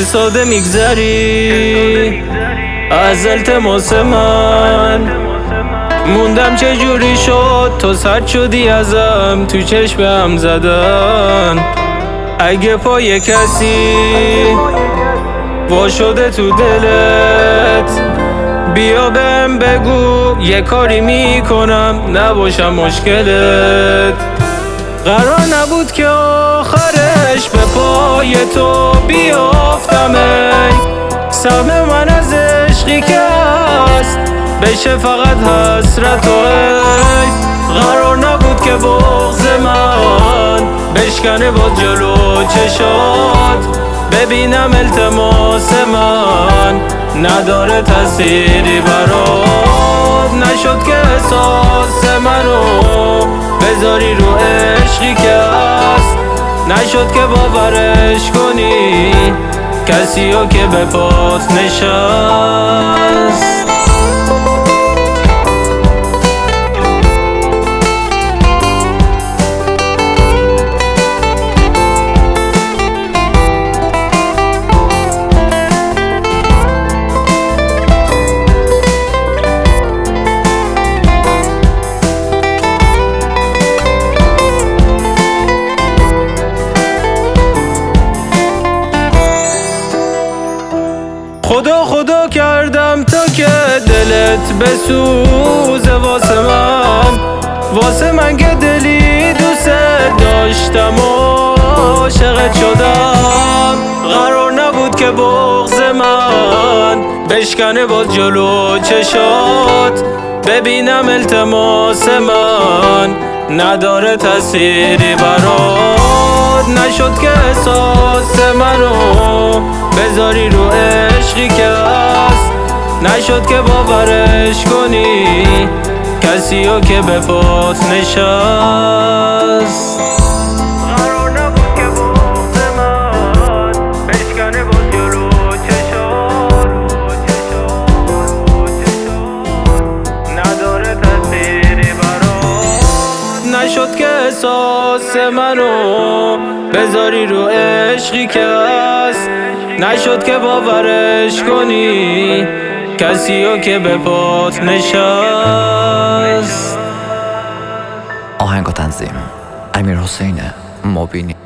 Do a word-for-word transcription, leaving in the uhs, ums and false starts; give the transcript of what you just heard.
ساده میگذری از التماس من، موندم چه جوری شد تو سرد شدی ازم تو چشمم زدن. اگه پای کسی وا شده تو دلت بیا بهم بگو یه کاری میکنم نباشم مشکلت. قرار نبود که آخرش به پای تو بیافتم، ای سهم من از عشقی که هست بشه فقط حسرت و ای قرار نبود که بغض من بشکنه با جلو چشات، ببینم التماس من نداره تأثیری برات. نشد که احساس منو بذاری رو عشقی که هست، نشد که باورش کنی کسیو که به پات نشست. خدا خدا کردم تا که دلت بسوزه واسه من، واسه من که دلی دوست داشتم و عاشقت شدم. قرار نبود که بغض من بشکنه باز جلو چشات، ببینم التماس من نداره تأثیری برات. نشد که احساس منو بذاری رو عشقی که هست، نشد که باورش کنی کسیو که به پات نشست. قرار نبود که بغض من بشکنه باز جلو چشات، نداره تأثیری برات. نشد که احساس منو بذاری رو عشقی که هست، نشد که باورش کنی کسیو که به پات نشست. آهنگ و تنظیم امیر حسین مبینی.